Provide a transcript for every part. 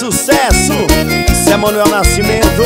sucesso. Isso é Manuel Nascimento.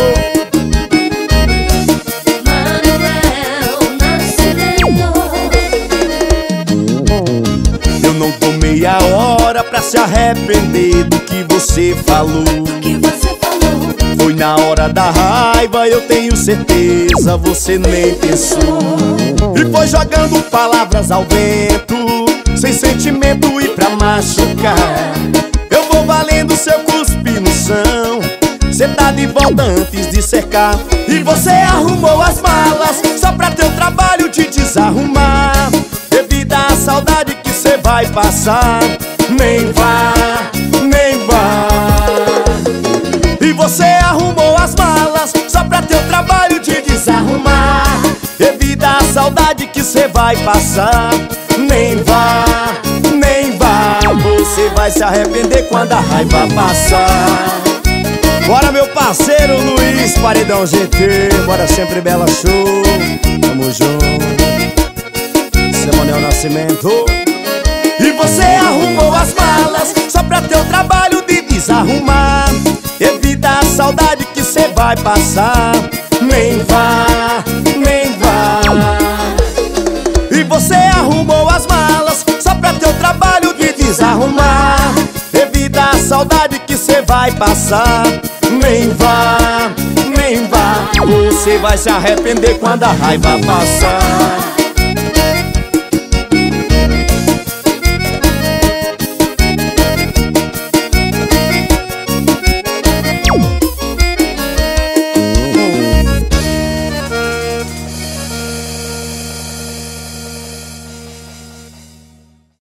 Eu não tô meia hora pra se arrepender do que você falou. Foi na hora da raiva, eu tenho certeza, você nem pensou. E foi jogando palavras ao vento, sem sentimento e pra machucar. Eu vou valendo seu cuspe no chão, cê tá de volta antes de cercar. E você arrumou as malas só pra teu trabalho te desarrumar. Devido à saudade que cê vai passar, nem vá, nem vá. E você arrumou as malas só pra teu trabalho te desarrumar. Devido à saudade que cê vai passar, nem vá, nem vá. Você vai se arrepender quando a raiva passar. Bora, meu parceiro Luiz Paredão GT. Bora sempre, Bela Show. Tamo junto. Isso é Manuel Nascimento. E você arrumou as malas só pra teu trabalho de desarrumar. Evita a saudade que cê vai passar, nem vá, nem vá. E você arrumou as malas só pra teu trabalho de desarrumar. Evita a saudade que cê vai passar, nem vá, nem vá. Você vai se arrepender quando a raiva passar.